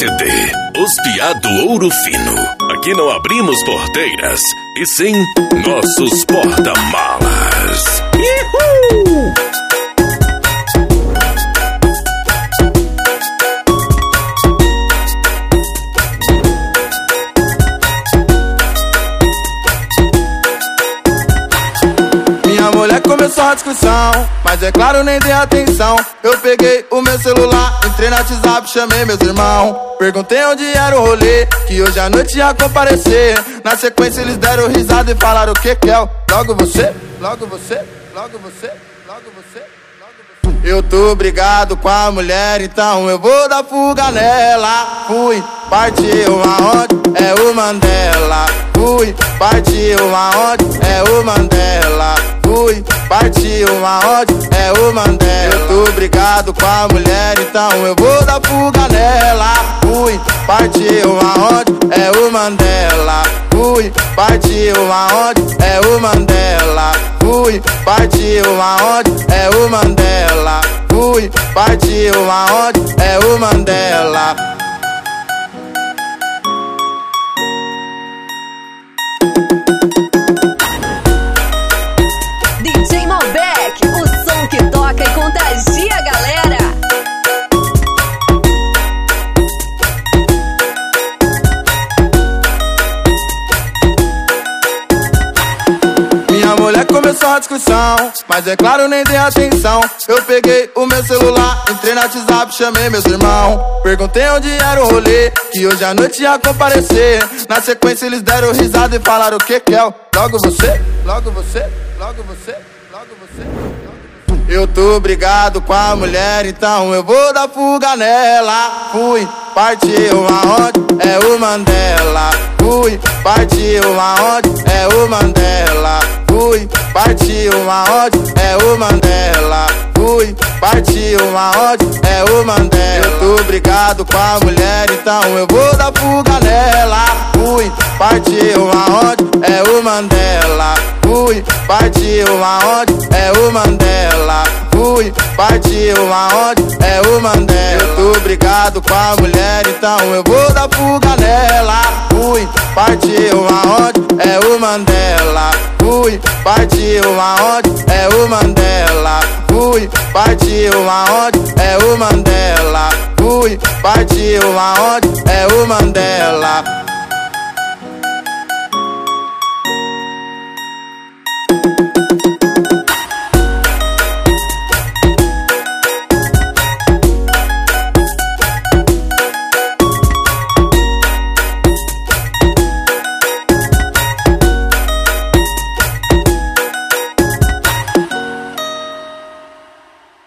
CD, Os Piá do Ouro Fino. Aqui não abrimos porteiras, e sim nossos porta-malas. Uhul! Minha mulher começou a discussão, mas é claro, nem dei atenção. Eu peguei o meu celular, entrei no WhatsApp, chamei meus irmãos. Perguntei onde era o rolê, que hoje à noite ia comparecer. Na sequência eles deram risada e falaram o que é? Logo você, logo você, logo você, logo você, logo você. Eu tô brigado com a mulher, então eu vou dar fuga nela. Fui, partiu aonde? É o Mandela. Fui, partiu aonde? É o Mandela. Fui, partiu aonde? É o Mandela. Eu tô brigado com a mulher, então eu vou dar fuga nela. Fui, partiu aonde? É o Mandela. Fui, partiu aonde? É o Mandela. Fui, partiu aonde? É o Mandela. Fui, partiu aonde? É o Mandela. DJ Malbec, o som que toca e contagia a galera. Minha mulher começou a discussão, mas é claro, nem dei atenção. Eu peguei o meu celular, entrei no WhatsApp, chamei meus irmãos. Perguntei onde era o rolê, que hoje à noite ia comparecer. Na sequência eles deram risada e falaram o que é? Logo você, logo você, logo você, logo você. Eu tô brigado com a mulher, então eu vou dar fuga nela. Fui, partiu aonde? É o Mandela. Fui, partiu aonde? É o Mandela. Fui, partiu aonde? É o Mandela. Fui, partiu aonde? É o Mandela. Eu tô brigado com a mulher, então eu vou dar fuga nela. Fui, partiu aonde? É o Mandela. Fui, partiu aonde? É o Mandela. Fui, partiu aonde? É o Mandela. Eu tô brigado com a mulher, então eu vou dar fuga nela. Fui, partiu aonde? É o Mandela. Fui, partiu aonde? É o Mandela. Fui, partiu aonde? É o Mandela. Fui, partiu aonde? É o Mandela.